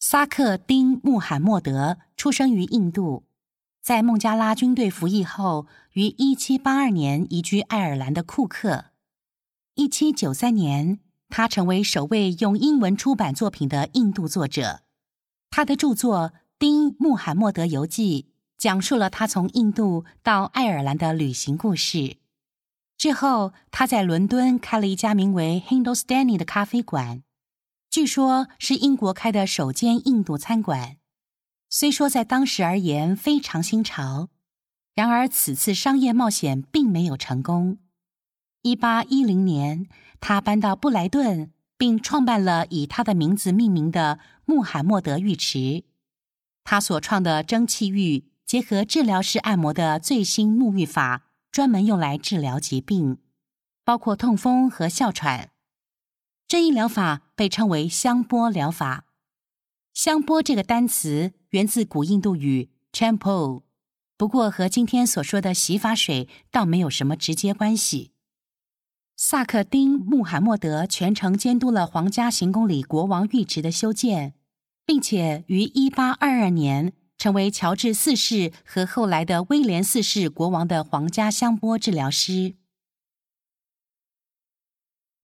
萨克丁穆罕默德出生于印度，在孟加拉军队服役后，于1782年移居爱尔兰的库克。1793年，他成为首位用英文出版作品的印度作者。他的著作《丁穆罕默德游记》讲述了他从印度到爱尔兰的旅行故事。之后，他在伦敦开了一家名为 Hindustani 的咖啡馆，据说是英国开的首间印度餐馆。虽说在当时而言非常新潮，然而此次商业冒险并没有成功。1810年，他搬到布莱顿，并创办了以他的名字命名的穆罕默德浴池。他所创的蒸汽浴结合治疗式按摩的最新沐浴法，专门用来治疗疾病，包括痛风和哮喘。这一疗法被称为香波疗法。香波这个单词源自古印度语 shampoo， 不过和今天所说的洗发水倒没有什么直接关系。萨克丁穆罕默德全程监督了皇家行宫里国王浴池的修建，并且于1822年成为乔治4世和后来的威廉4世国王的皇家香波治疗师。